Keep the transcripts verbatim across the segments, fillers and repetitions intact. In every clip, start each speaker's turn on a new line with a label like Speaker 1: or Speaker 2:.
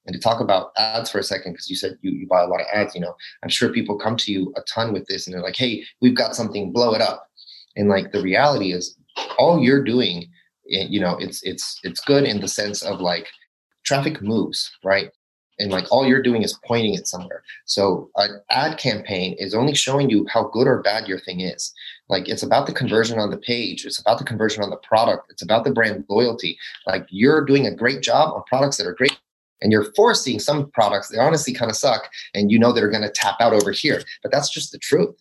Speaker 1: And to talk about ads for a second, because you said you, you buy a lot of ads, you know, I'm sure people come to you a ton with this and they're like, hey, we've got something, blow it up. And like the reality is all you're doing, you know, it's it's it's good in the sense of like traffic moves, right? And like all you're doing is pointing it somewhere. So an ad campaign is only showing you how good or bad your thing is. Like it's about the conversion on the page. It's about the conversion on the product. It's about the brand loyalty. Like you're doing a great job on products that are great. And you're foreseeing some products that honestly kind of suck. And you know that are going to tap out over here. But that's just the truth.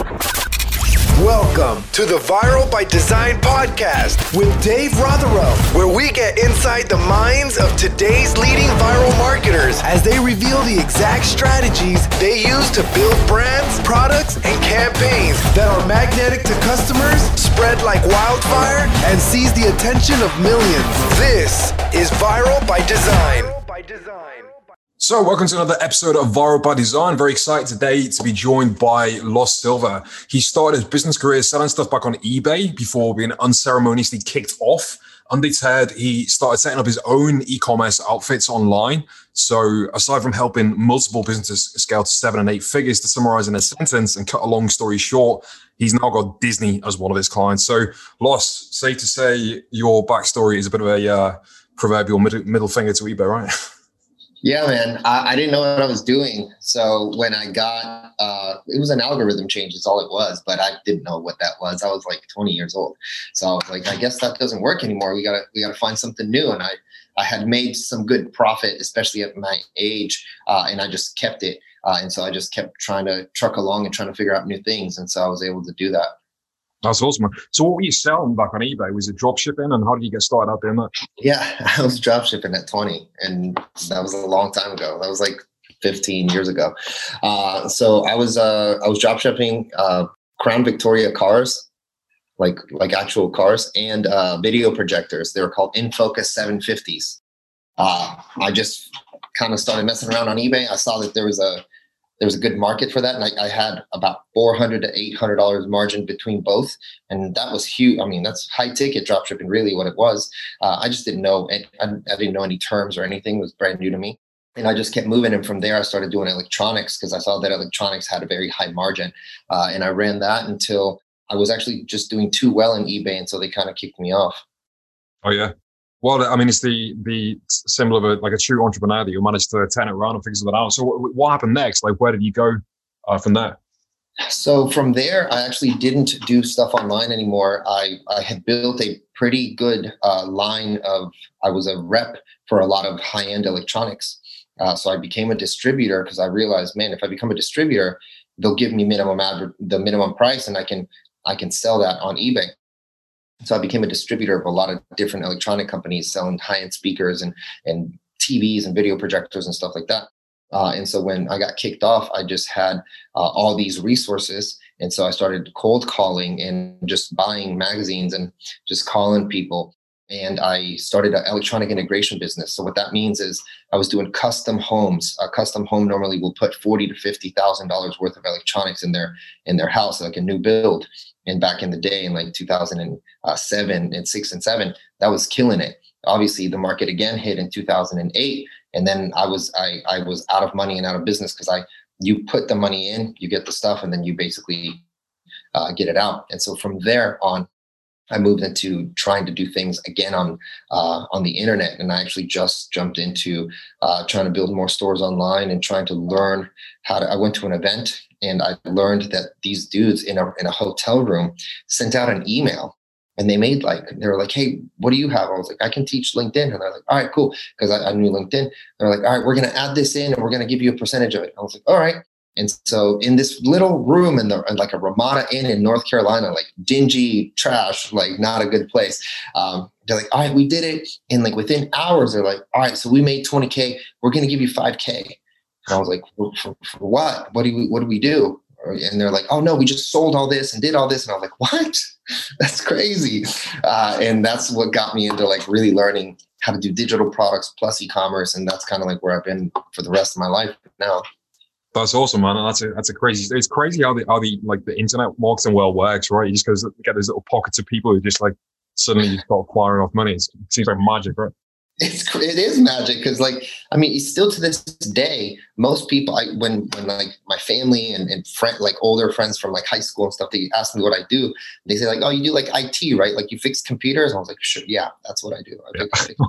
Speaker 2: Welcome to the Viral by Design podcast with Dave Rotherow, where we get inside the minds of today's leading viral marketers as they reveal the exact strategies they use to build brands, products, and campaigns that are magnetic to customers, spread like wildfire, and seize the attention of millions. This is Viral by Design. By Design.
Speaker 3: So welcome to another episode of Viral by Design. Very excited today to be joined by Los Silva. He started his business career selling stuff back on eBay before being unceremoniously kicked off. Undeterred, he started setting up his own e-commerce outfits online. So aside from helping multiple businesses scale to seven and eight figures, to summarize in a sentence and cut a long story short, he's now got Disney as one of his clients. So Los, safe to say your backstory is a bit of a uh, proverbial middle, middle finger to eBay, right?
Speaker 1: Yeah, man. I, I didn't know what I was doing. So when I got, uh, it was an algorithm change. It's all it was, but I didn't know what that was. I was like twenty years old. So I was like, I guess that doesn't work anymore. We gotta, we gotta find something new. And I, I had made some good profit, especially at my age. Uh, and I just kept it. Uh, and so I just kept trying to truck along and trying to figure out new things. And so I was able to do that.
Speaker 3: That's awesome, man. So what were you selling back on eBay? Was it drop shipping, and how did you get started out doing that?
Speaker 1: Yeah, I was drop shipping at twenty, and that was a long time ago. That was like fifteen years ago. Uh, so I was uh, I was drop shipping uh, Crown Victoria cars, like like actual cars, and uh, video projectors. They were called InFocus seven fifties. Uh, I just kind of started messing around on eBay. I saw that there was a There was a good market for that. And I, I had about four hundred to eight hundred dollars margin between both. And that was huge. I mean, that's high ticket drop shipping, really what it was. Uh, I just didn't know. I, I didn't know any terms or anything. It was brand new to me. And I just kept moving. And from there, I started doing electronics because I saw that electronics had a very high margin. Uh, and I ran that until I was actually just doing too well in eBay. And so they kind of kicked me off.
Speaker 3: Oh, yeah. Well, I mean, it's the the symbol of a, like a true entrepreneur that you managed to turn it around and figure something out. So what, what happened next? Like, where did you go uh, from there?
Speaker 1: So from there, I actually didn't do stuff online anymore. I, I had built a pretty good uh, line of, I was a rep for a lot of high-end electronics. Uh, so I became a distributor because I realized, man, if I become a distributor, they'll give me minimum adver- the minimum price and I can I can sell that on eBay. So I became a distributor of a lot of different electronic companies selling high-end speakers and, and T Vs and video projectors and stuff like that. Uh, and so when I got kicked off, I just had uh, all these resources. And so I started cold calling and just buying magazines and just calling people. And I started an electronic integration business. So what that means is I was doing custom homes. A custom home normally will put forty to fifty thousand dollars worth of electronics in their in their house, like a new build. And back in the day, in like two thousand seven and six and seven, that was killing it. Obviously, the market again hit in two thousand eight, and then I was I I was out of money and out of business because I you put the money in, you get the stuff, and then you basically uh, get it out. And so from there on, I moved into trying to do things again on uh, on the internet, and I actually just jumped into uh, trying to build more stores online and trying to learn how to. I went to an event and I learned that these dudes in a in a hotel room sent out an email, and they made like they were like, "Hey, what do you have?" I was like, "I can teach LinkedIn," and they're like, "All right, cool," because I, I knew LinkedIn. They're like, "All right, we're gonna add this in, and we're gonna give you a percentage of it." I was like, "All right." And so in this little room in the in like a Ramada Inn in North Carolina, like dingy trash, like not a good place. Um, they're like, all right, we did it. And like within hours, they're like, all right, so we made twenty K. We're going to give you five K. And I was like, for, for, for what? What do we, what do we do? And they're like, oh no, we just sold all this and did all this. And I was like, what? That's crazy. Uh, and that's what got me into like really learning how to do digital products plus e-commerce. And that's kind of like where I've been for the rest of my life now.
Speaker 3: That's awesome, man. And that's a that's a crazy. It's crazy how the how the like the internet marketing world works, right? You just goes get those little pockets of people who just like suddenly you start acquiring off money. It's, it seems like magic, right?
Speaker 1: It's cr- it is magic because, like, I mean, it's still to this day, most people, I when when like my family and and friend, like older friends from like high school and stuff, they ask me what I do. They say like, "Oh, you do like I T, right? Like you fix computers?" And I was like, "Sure, yeah, that's what I do." I fix, fix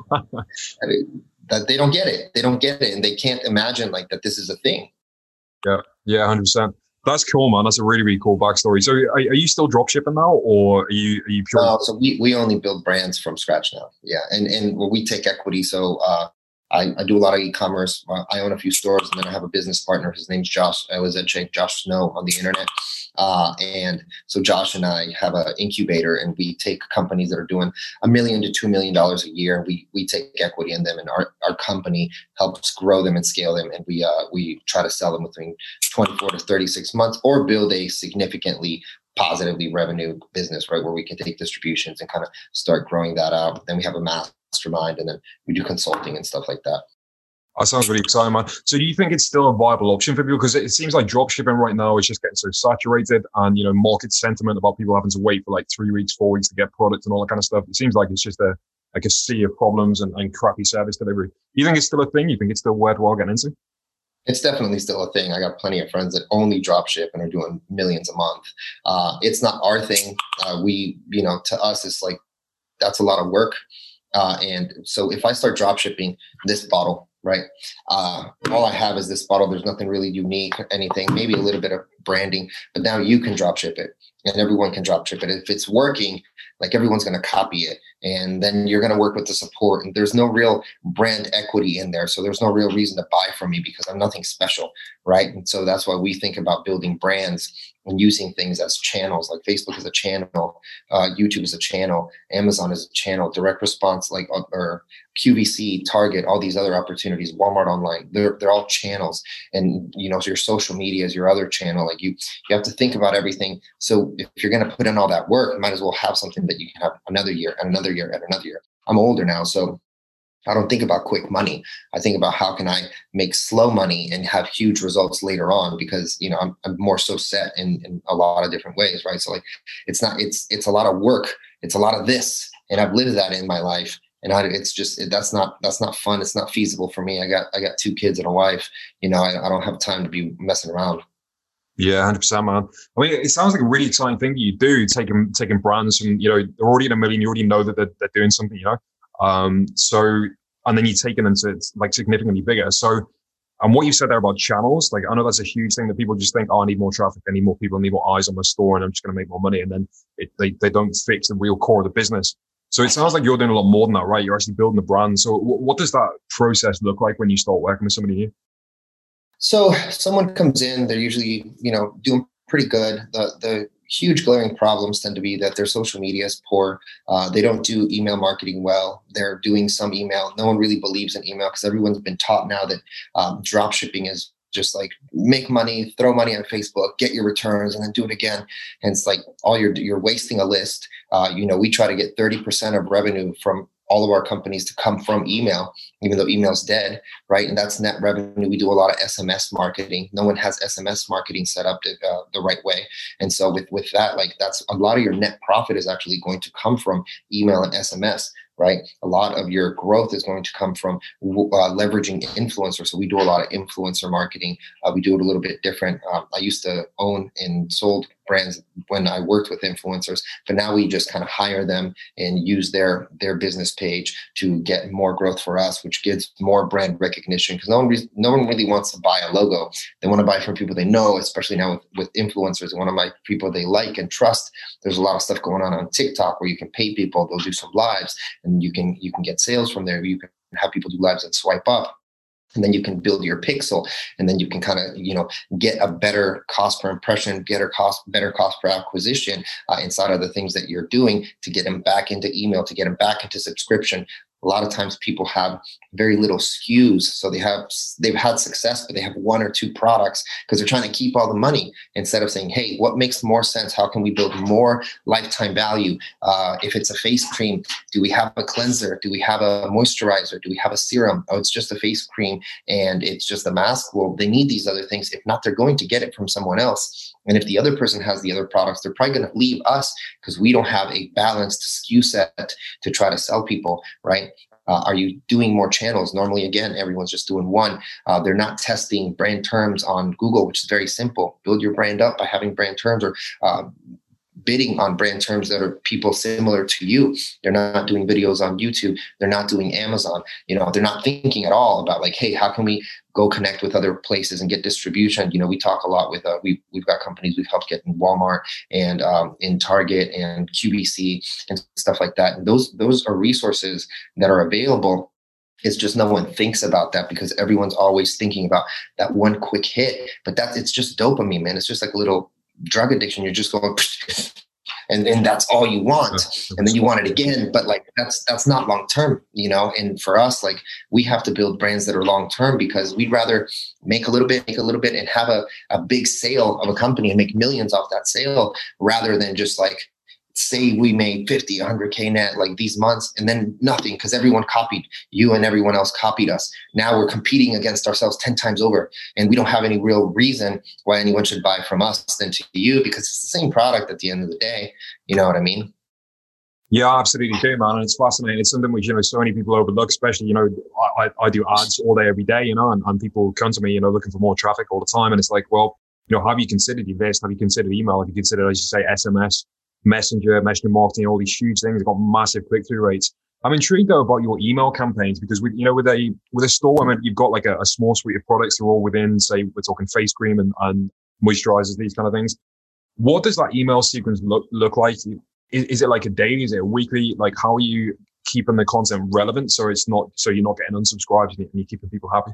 Speaker 1: I mean, that they don't get it. They don't get it, and they can't imagine like that this is a thing.
Speaker 3: Yeah, yeah, one hundred percent. That's cool, man. That's a really, really cool backstory. So, are, are you still drop shipping now, or are you are you pure?
Speaker 1: No, so we, we only build brands from scratch now. Yeah, and and well, we take equity. So uh, I, I do a lot of e-commerce. Uh, I own a few stores, and then I have a business partner. His name's Josh. I was at Josh Snow on the internet. Uh, and so Josh and I have an incubator, and we take companies that are doing a million to two million dollars a year. We we take equity in them, and our, our company helps grow them and scale them. And we uh, we try to sell them within twenty-four to thirty-six months, or build a significantly positively revenue business, right, where we can take distributions and kind of start growing that out. Then we have a mastermind, and then we do consulting and stuff like that.
Speaker 3: That sounds really exciting, man. So do you think it's still a viable option for people? Because it seems like drop shipping right now is just getting so saturated, and, you know, market sentiment about people having to wait for like three weeks, four weeks to get products and all that kind of stuff. It seems like it's just a like a sea of problems and, and crappy service delivery. Do you think it's still a thing? You think it's still worthwhile getting into?
Speaker 1: It's definitely still a thing. I got plenty of friends that only drop ship and are doing millions a month. Uh, it's not our thing. Uh, we, you know, to us, it's like, that's a lot of work. Uh, and so if I start drop shipping this bottle, right, uh, all I have is this bottle. There's nothing really unique, anything, maybe a little bit of branding, but now you can drop ship it and everyone can drop ship it. If it's working, like everyone's going to copy it. And then you're going to work with the support, and there's no real brand equity in there. So there's no real reason to buy from me because I'm nothing special, right? And so that's why we think about building brands and using things as channels. Like Facebook is a channel, uh, YouTube is a channel, Amazon is a channel, direct response, like or Q V C, Target, all these other opportunities, Walmart online, they're they're all channels. And you know, so your social media is your other channel. Like you, you have to think about everything. So if you're going to put in all that work, you might as well have something that you can have another year and another year and another year. I'm older now, so I don't think about quick money. I think about how can I make slow money and have huge results later on, because, you know, I'm, I'm more so set in, in a lot of different ways, right? So like, it's not, it's, it's a lot of work. It's a lot of this. And I've lived that in my life. And I, it's just, that's not, that's not fun. It's not feasible for me. I got, I got two kids and a wife, you know, I, I don't have time to be messing around.
Speaker 3: Yeah, one hundred percent, man. I mean, it sounds like a really exciting thing that you do, taking taking brands from, you know, they're already in a million, you already know that they're, they're doing something, you know. Um, so, and then you're taking them to like significantly bigger. So, and what you said there about channels, like I know that's a huge thing that people just think, oh, I need more traffic, I need more people, I need more eyes on my store, and I'm just going to make more money. And then it, they, they don't fix the real core of the business. So it sounds like you're doing a lot more than that, right? You're actually building a brand. So w- what does that process look like when you start working with somebody new?
Speaker 1: So someone comes in, they're usually, you know, doing pretty good. The the huge glaring problems tend to be that their social media is poor. Uh, they don't do email marketing well. They're doing some email. No one really believes in email because everyone's been taught now that um, drop shipping is just like make money, throw money on Facebook, get your returns, and then do it again. And it's like all you're you're wasting a list. Uh, you know, we try to get thirty percent of revenue from all of our companies to come from email, even though email's dead, right? And that's net revenue. We do a lot of S M S marketing. No one has S M S marketing set up to, uh, the right way. And so with, with that, like that's a lot of your net profit is actually going to come from email and S M S, right? A lot of your growth is going to come from uh, leveraging influencers. So we do a lot of influencer marketing. Uh, we do it a little bit different. Um, I used to own and sold brands when I worked with influencers, but now we just kind of hire them and use their their business page to get more growth for us, which gives more brand recognition, because no one re- no one really wants to buy a logo. They want to buy from people they know, especially now with, with influencers. They want to buy people they like and trust. There's a lot of stuff going on on TikTok where you can pay people, they'll do some lives, and you can you can get sales from there. You can have people do lives and swipe up. And then you can build your pixel, and then you can kind of, you know, get a better cost per impression, better cost, better cost per acquisition uh, inside of the things that you're doing to get them back into email, to get them back into subscription. A lot of times people have very little S K Us. So they have, they've had success, but they have one or two products because they're trying to keep all the money instead of saying, hey, what makes more sense? How can we build more lifetime value? Uh, if it's a face cream, do we have a cleanser? Do we have a moisturizer? Do we have a serum? Oh, it's just a face cream and it's just a mask. Well, they need these other things. If not, they're going to get it from someone else. And if the other person has the other products, they're probably going to leave us because we don't have a balanced S K U set to try to sell people, right? Uh, are you doing more channels? Normally, again, everyone's just doing one. Uh, they're not testing brand terms on Google, which is very simple. Build your brand up by having brand terms, or uh, bidding on brand terms that are people similar to you. They're not doing videos on YouTube. They're not doing Amazon. You know, they're not thinking at all about like, hey, how can we go connect with other places and get distribution? You know, we talk a lot with, uh, we, we've got companies we've helped get in Walmart and um, in Target and Q V C and stuff like that. And those, those are resources that are available. It's just no one thinks about that because everyone's always thinking about that one quick hit. But that's, it's just dopamine, man. It's just like a little drug addiction. You're just going, and then that's all you want. And then you want it again. But like, that's, that's not long-term, you know? And for us, like, we have to build brands that are long-term because we'd rather make a little bit, make a little bit and have a, a big sale of a company and make millions off that sale rather than just like, say we made fifty, one hundred K net like these months and then nothing because everyone copied you and everyone else copied us. Now we're competing against ourselves ten times over and we don't have any real reason why anyone should buy from us than to you because it's the same product at the end of the day. You know what I mean?
Speaker 3: Yeah, absolutely do, man. And it's fascinating. It's something which, you know, so many people overlook, especially, you know, I, I do ads all day, every day, you know, and, and people come to me, you know, looking for more traffic all the time. And it's like, well, you know, have you considered this? Have you considered email? Have you considered, as you say, S M S? Messenger, messenger marketing, all these huge things. They've got massive click-through rates. I'm intrigued though about your email campaigns because with, you know, with a, with a store, I mean, you've got like a, a small suite of products. They're all within, say, we're talking face cream and, and moisturizers, these kind of things. What does that email sequence look, look like? Is, is it like a daily? Is it a weekly? Like, how are you keeping the content relevant? So it's not, so you're not getting unsubscribed and you're keeping people happy?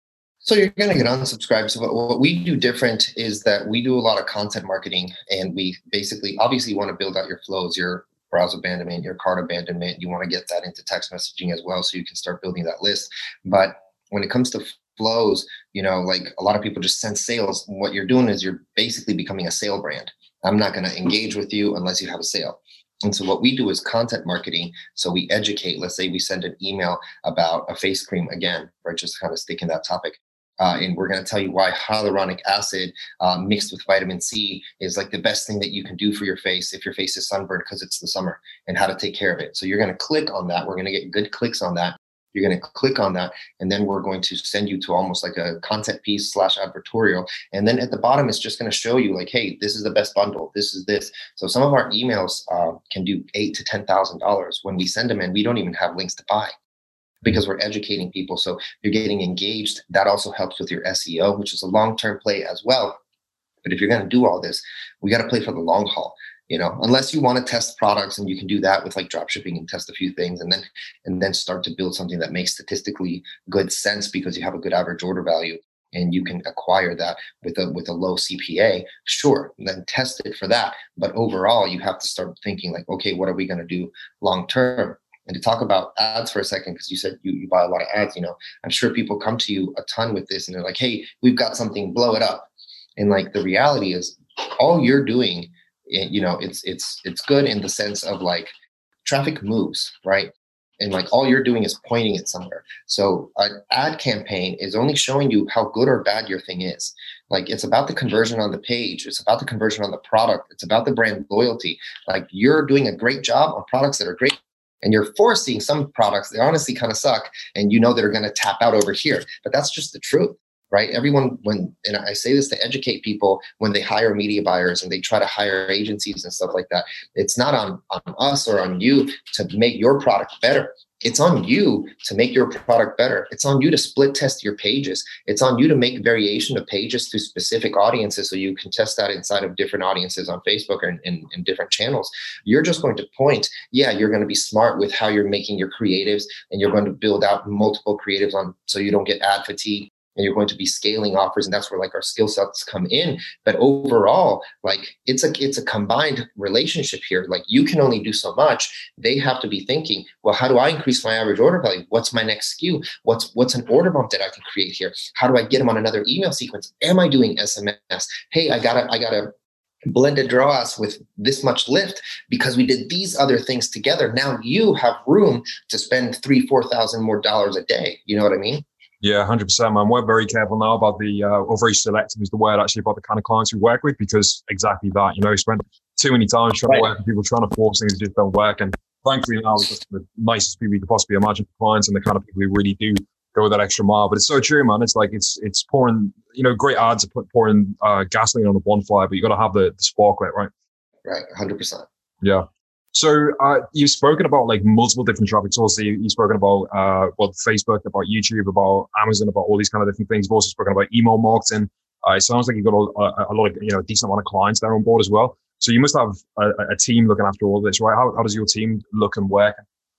Speaker 1: So you're going to get unsubscribed. So what, what we do different is that we do a lot of content marketing and we basically obviously want to build out your flows, your browse abandonment, your cart abandonment. You want to get that into text messaging as well so you can start building that list. But when it comes to flows, you know, like a lot of people just sense sales. What you're doing is you're basically becoming a sale brand. I'm not going to engage with you unless you have a sale. And so what we do is content marketing. So we educate, let's say we send an email about a face cream again, right? Just kind of stick in that topic. Uh, and we're going to tell you why hyaluronic acid uh, mixed with vitamin C is like the best thing that you can do for your face if your face is sunburned because it's the summer and how to take care of it. So you're going to click on that. We're going to get good clicks on that. You're going to click on that. And then we're going to send you to almost like a content piece slash advertorial. And then at the bottom, it's just going to show you like, hey, this is the best bundle. This is this. So some of our emails uh, can do eight to ten thousand dollars when we send them in. We don't even have links to buy, because we're educating people. So you're getting engaged. That also helps with your S E O, which is a long-term play as well. But if you're going to do all this, we got to play for the long haul, you know, unless you want to test products, and you can do that with like drop shipping and test a few things and then, and then start to build something that makes statistically good sense because you have a good average order value and you can acquire that with a, with a low C P A. Sure. And then test it for that. But overall, you have to start thinking like, okay, what are we going to do long-term? And to talk about ads for a second, because you said you, you buy a lot of ads, you know, I'm sure people come to you a ton with this and they're like, hey, we've got something, blow it up. And like the reality is all you're doing, you know, it's, it's, it's good in the sense of like traffic moves, right? And like all you're doing is pointing it somewhere. So an ad campaign is only showing you how good or bad your thing is. Like it's about the conversion on the page. It's about the conversion on the product. It's about the brand loyalty. Like you're doing a great job on products that are great. And you're forcing some products that honestly kind of suck and you know they're going to tap out over here. But that's just the truth, right? Everyone, when, and I say this to educate people when they hire media buyers and they try to hire agencies and stuff like that, it's not on, on us or on you to make your product better. It's on you to make your product better. It's on you to split test your pages. It's on you to make variation of pages to specific audiences so you can test that inside of different audiences on Facebook or in, in, in different channels. You're just going to point, yeah, you're going to be smart with how you're making your creatives and you're going to build out multiple creatives on so you don't get ad fatigue. And you're going to be scaling offers, and that's where like our skill sets come in. But overall, like it's a it's a combined relationship here. Like you can only do so much. They have to be thinking, well, how do I increase my average order value? What's my next S K U? What's what's an order bump that I can create here? How do I get them on another email sequence? Am I doing S M S? Hey, I gotta I gotta blended draw us with this much lift because we did these other things together. Now you have room to spend three, four thousand more dollars a day. You know what I mean?
Speaker 3: Yeah, one hundred percent, man. We're very careful now about the, uh, or very selective is the word actually, about the kind of clients we work with, because exactly that, you know, we spent too many times trying right. to work with people, trying to force things that just don't work. And thankfully now we're just the nicest people you could possibly imagine for clients and the kind of people who really do go that extra mile. But it's so true, man. It's like it's it's pouring, you know, great ads are pouring uh, gasoline on the bonfire, but you got to have the, the spark lit, right?
Speaker 1: Right, one hundred percent.
Speaker 3: Yeah. So uh, you've spoken about like multiple different traffic sources. You, you've spoken about uh, well, Facebook, about YouTube, about Amazon, about all these kind of different things. You've also spoken about email marketing. Uh, it sounds like you've got a, a lot of, you know, a decent amount of clients there on board as well. So you must have a, a team looking after all this, right? How, how does your team look and work?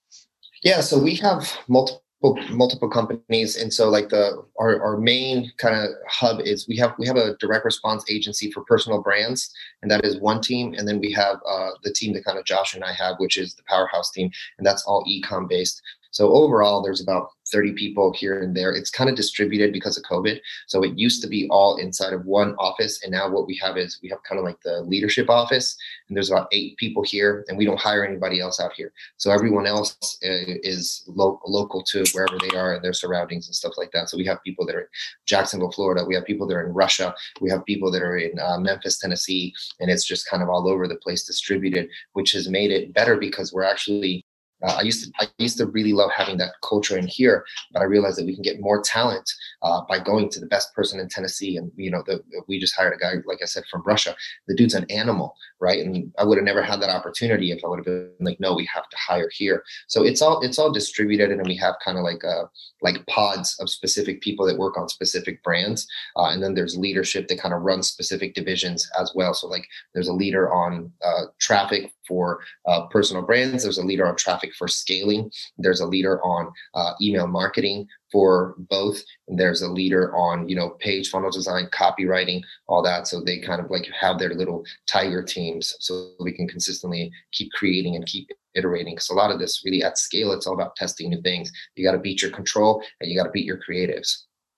Speaker 1: Yeah, so we have multiple multiple companies, and so like the our, our main kind of hub is we have we have a direct response agency for personal brands, and that is one team, and then we have uh, the team that kind of Josh and I have, which is the Powerhouse team, and that's all e-com based. So overall, there's about thirty people here and there. It's kind of distributed because of COVID. So it used to be all inside of one office. And now what we have is we have kind of like the leadership office, and there's about eight people here, and we don't hire anybody else out here. So everyone else uh, is lo- local to wherever they are and their surroundings and stuff like that. So we have people that are in Jacksonville, Florida. We have people that are in Russia. We have people that are in uh, Memphis, Tennessee, and it's just kind of all over the place distributed, which has made it better because we're actually Uh, I used to I used to really love having that culture in here, but I realized that we can get more talent uh, by going to the best person in Tennessee. And you know, the, we just hired a guy, like I said, from Russia. The dude's an animal, right? And I would have never had that opportunity if I would have been like, no, we have to hire here. So it's all it's all distributed, and we have kind of like a like pods of specific people that work on specific brands, uh, and then there's leadership that kind of runs specific divisions as well. So like, there's a leader on uh, traffic for uh, personal brands. There's a leader on traffic for scaling. There's a leader on uh, email marketing for both. And there's a leader on, you know, page funnel design, copywriting, all that. So they kind of like have their little tiger teams so we can consistently keep creating and keep iterating. Because a lot of this really at scale, it's all about testing new things. You got to beat your control and you got to beat your creatives.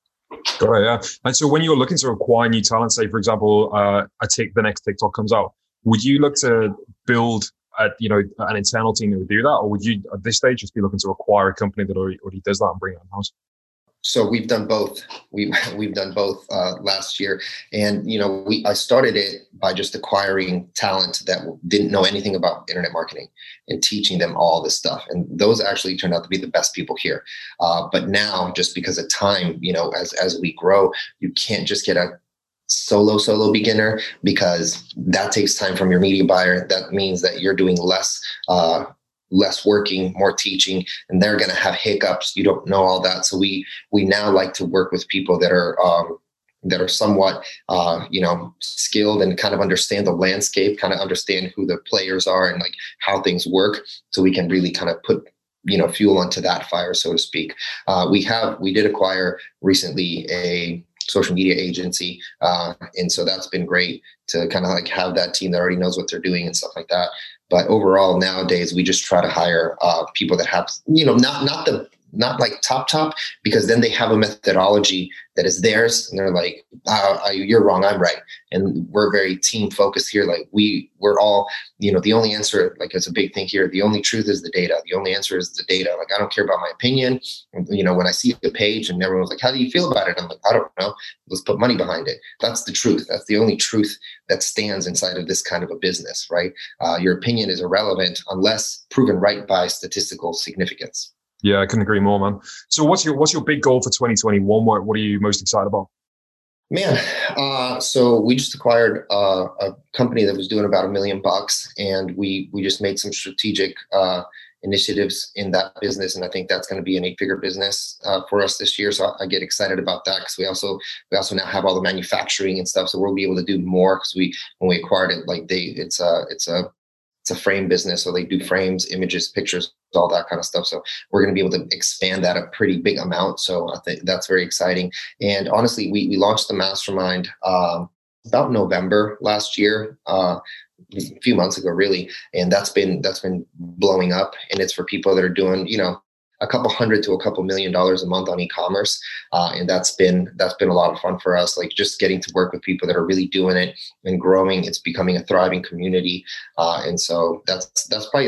Speaker 3: Got it, yeah. And so when you're looking to acquire new talent, say, for example, uh, a tick, the next TikTok comes out, would you look to build a, you know, an internal team that would do that? Or would you, at this stage, just be looking to acquire a company that already, already does that and bring it in-house?
Speaker 1: So we've done both. We've we've done both uh, last year, and you know, we I started it by just acquiring talent that didn't know anything about internet marketing and teaching them all this stuff. And those actually turned out to be the best people here. Uh, but now, just because of time, you know, as as we grow, you can't just get a solo solo beginner, because that takes time from your media buyer. That means that you're doing less. Uh, less working, more teaching, and they're going to have hiccups. You don't know all that. So we, we now like to work with people that are, um, that are somewhat, uh, you know, skilled and kind of understand the landscape, kind of understand who the players are and like how things work. So we can really kind of put, you know, fuel onto that fire, so to speak. Uh, we have, we did acquire recently a social media agency. Uh, and so that's been great to kind of like have that team that already knows what they're doing and stuff like that. But overall, nowadays, we just try to hire uh, people that have, you know, not not the not like top top, because then they have a methodology that is theirs, and they're like, uh, "You're wrong, I'm right." And we're very team focused here. Like we we're all, you know, the only answer, like it's a big thing here. The only truth is the data. The only answer is the data. Like I don't care about my opinion. You know, when I see a page and everyone's like, "How do you feel about it?" I'm like, "I don't know. Let's put money behind it." That's the truth. That's the only truth that stands inside of this kind of a business, right? Uh, your opinion is irrelevant unless proven right by statistical significance.
Speaker 3: Yeah, I couldn't agree more, man. So what's your what's your big goal for twenty twenty-one? What what are you most excited about?
Speaker 1: Man, uh, so we just acquired uh, a company that was doing about a million bucks, and we we just made some strategic uh, initiatives in that business, and I think that's going to be an eight-figure business uh, for us this year. So I, I get excited about that because we also we also now have all the manufacturing and stuff, so we'll be able to do more because we when we acquired it, like they it's a it's a it's a frame business, so they do frames, images, pictures, all that kind of stuff. So we're going to be able to expand that a pretty big amount. So I think that's very exciting. And honestly, we we launched the mastermind um, about November last year, uh, a few months ago, really. And that's been that's been blowing up. And it's for people that are doing, you know, a couple hundred to a couple million dollars a month on e-commerce. Uh, and that's been, that's been a lot of fun for us. Like just getting to work with people that are really doing it and growing. It's becoming a thriving community. Uh, and so that's, that's probably the,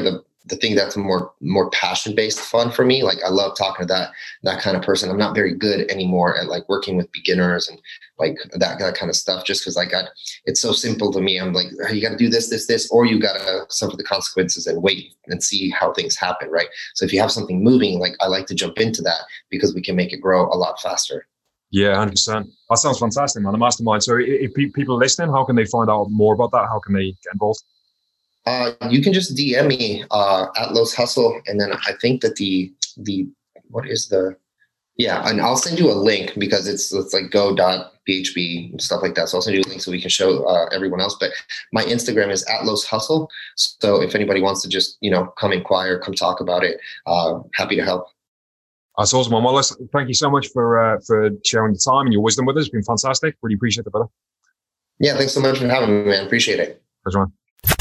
Speaker 1: the thing that's more more passion based fun for me. Like I love talking to that that kind of person. I'm not very good anymore at like working with beginners and like that, that kind of stuff, just because like I, it's so simple to me. I'm like, oh, you got to do this, this, this, or you got to suffer the consequences and wait and see how things happen, right? So if you have something moving, like I like to jump into that because we can make it grow a lot faster.
Speaker 3: Yeah, one hundred percent. That sounds fantastic, man. The mastermind. So if people are listening, how can they find out more about that? How can they get involved?
Speaker 1: Uh, you can just D M me uh, at Los Hustle, and then I think that the the what is the yeah, and I'll send you a link because it's it's like go.php and stuff like that. So I'll send you a link so we can show uh, everyone else. But my Instagram is at Los Hustle. So if anybody wants to just you know come inquire, come talk about it, uh, happy to help.
Speaker 3: That's awesome, man. Well, listen, thank you so much for uh, for sharing the time and your wisdom with us. It's been fantastic. Really appreciate it, brother.
Speaker 1: Yeah, thanks so much for having me, man. Appreciate it.
Speaker 3: Pleasure, man.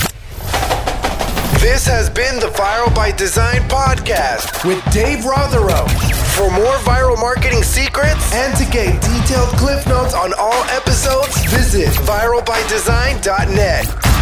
Speaker 2: This has been the Viral by Design podcast with Dave Rotheroe. For more viral marketing secrets and to get detailed cliff notes on all episodes, visit viral by design dot net.